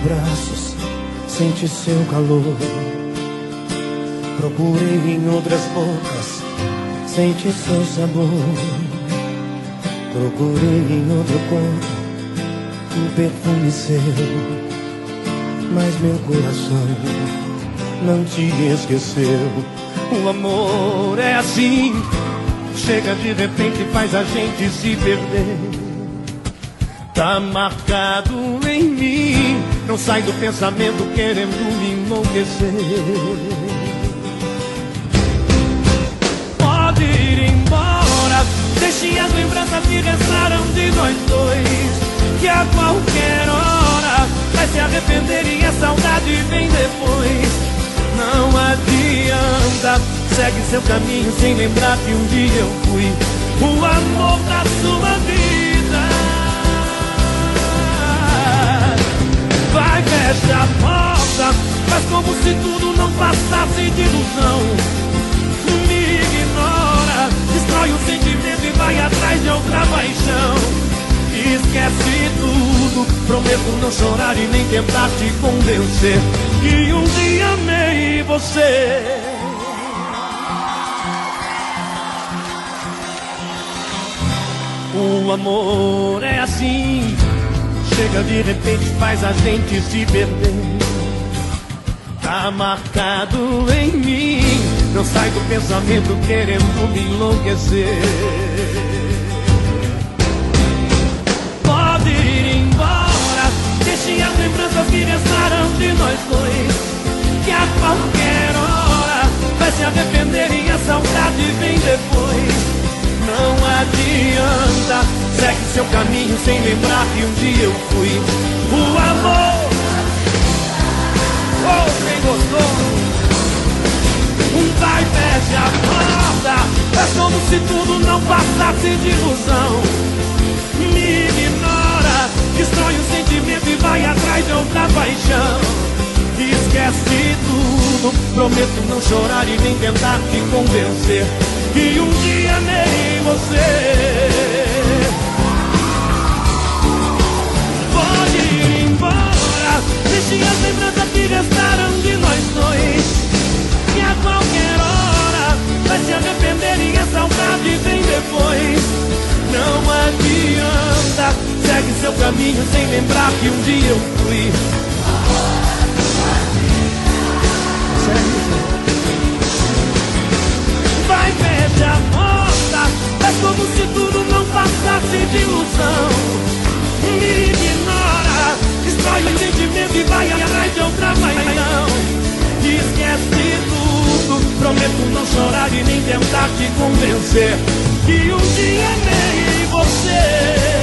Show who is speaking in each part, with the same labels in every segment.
Speaker 1: braços, senti seu calor. Procurei em outras bocas, senti seu sabor. Procurei em outro corpo, um perfume seu. Mas meu coração não te esqueceu. O amor é assim, chega de repente e faz a gente se perder. Tá marcado em mim, não sai do pensamento querendo me enlouquecer. Pode ir embora, deixe as lembranças que restaram de nós dois, que a qualquer hora vai se arrepender e a saudade vem depois. Não adianta, segue seu caminho sem lembrar que um dia eu fui o amor da sua vida. Vai, fecha a porta, faz como se tudo não passasse de ilusão. Me ignora, destrói o sentimento e vai atrás de outra paixão. Esquece tudo, prometo não chorar e nem tentar te convencer que um dia amei você. O amor é assim, chega de repente, faz a gente se perder. Tá marcado em mim, não sai do pensamento querendo me enlouquecer. Pode ir embora, deixe as lembranças que restaram de nós dois, que a qualquer hora vai se arrepender e a saudade vem depois. Não adianta, segue seu caminho sem lembrar que um dia eu fui o amor. Oh, quem gostou? Vai, fecha a porta, faz como se tudo não passasse de ilusão. Me ignora, destrói o sentimento e vai atrás de outra paixão. Esquece tudo, prometo não chorar e nem tentar te convencer que um dia amei você. Pode ir embora, deixe as lembranças que restaram de nós dois, que a qualquer hora vai se arrepender e a saudade vem depois. Não adianta, segue seu caminho sem lembrar que um dia eu fui. Vai, fecha a porta, faz como se tudo não passasse de ilusão. Me ignora, destrói o sentimento e vai atrás de outra paixão. Esquece tudo, prometo não chorar e nem tentar te convencer que um dia amei você.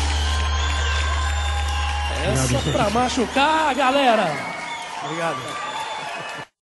Speaker 2: Essa pra machucar, galera.
Speaker 1: Obrigado.